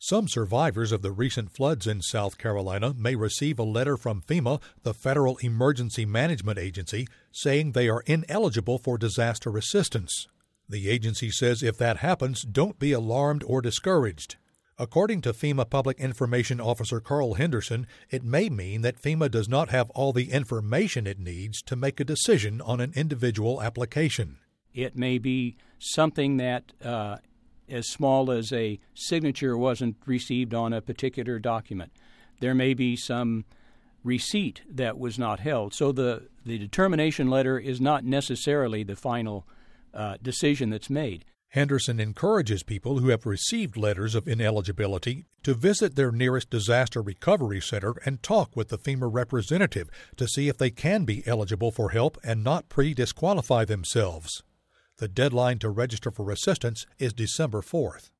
Some survivors of the recent floods in South Carolina may receive a letter from FEMA, the Federal Emergency Management Agency, saying they are ineligible for disaster assistance. The agency says if that happens, don't be alarmed or discouraged. According to FEMA Public Information Officer Carl Henderson, it may mean that FEMA does not have all the information it needs to make a decision on an individual application. It may be something that as small as a signature wasn't received on a particular document. There may be some receipt that was not held. So the determination letter is not necessarily the final decision that's made. Henderson encourages people who have received letters of ineligibility to visit their nearest disaster recovery center and talk with the FEMA representative to see if they can be eligible for help and not pre-disqualify themselves. The deadline to register for assistance is December 4th.